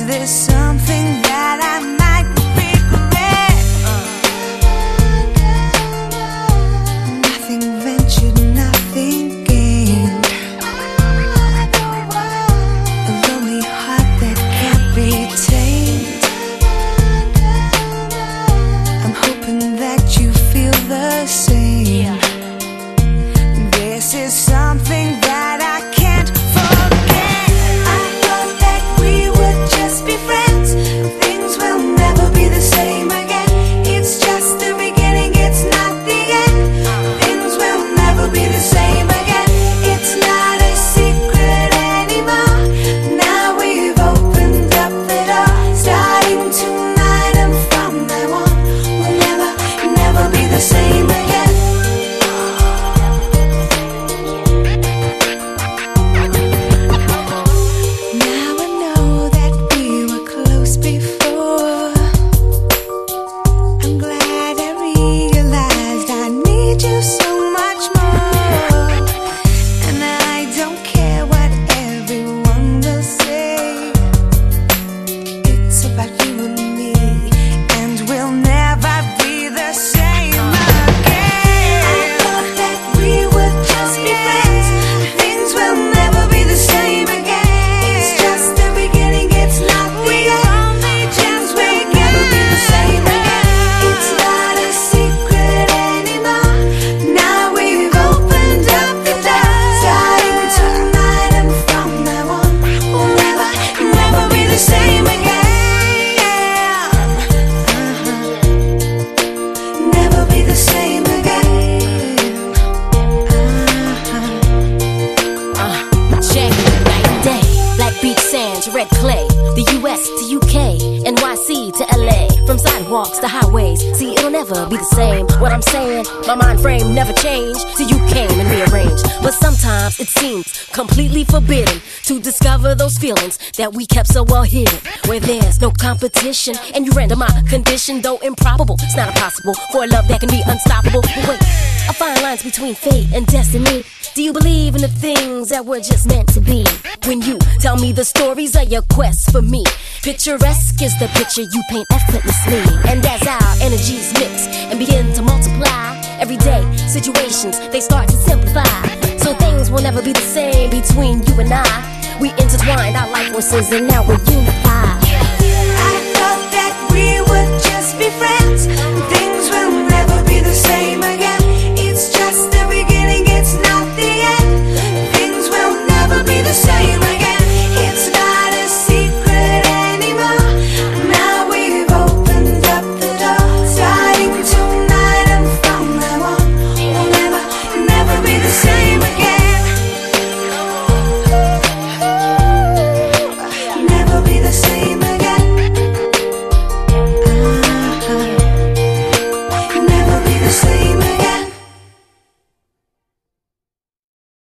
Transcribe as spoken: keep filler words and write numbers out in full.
Is this something that I might regret? Nothing ventured, nothing gained. A lonely heart that can't be tamed. I'm hoping that you feel the same. This is something that I can't forget. I thought that we would just be friends. Things will never be the same again. It's just the beginning, it's not the end. Things will never be the same again. It's not a secret anymore. Now we've opened up the door. Starting tonight and from now on, we'll never, never be the same again. Red clay, the U S to U K, N Y C to L A, from sidewalks to highways. See, it'll never be the same. What I'm saying, my mind frame never changed till you came and rearranged. But sometimes it seems completely forbidden to discover those feelings that we kept so well hidden. Where there's no competition, and you render my condition, though improbable. It's not impossible for a love that can be unstoppable. But wait, a fine lines between fate and destiny. Do you believe in the things that were just meant to be? When you tell me the stories of your quest for me, picturesque is the picture you paint effortlessly. And as our energies mix and begin to multiply, everyday situations, they start to simplify. So things will never be the same between you and I. We intertwined our life forces and now we're unified. I thought that we would just be friends. Things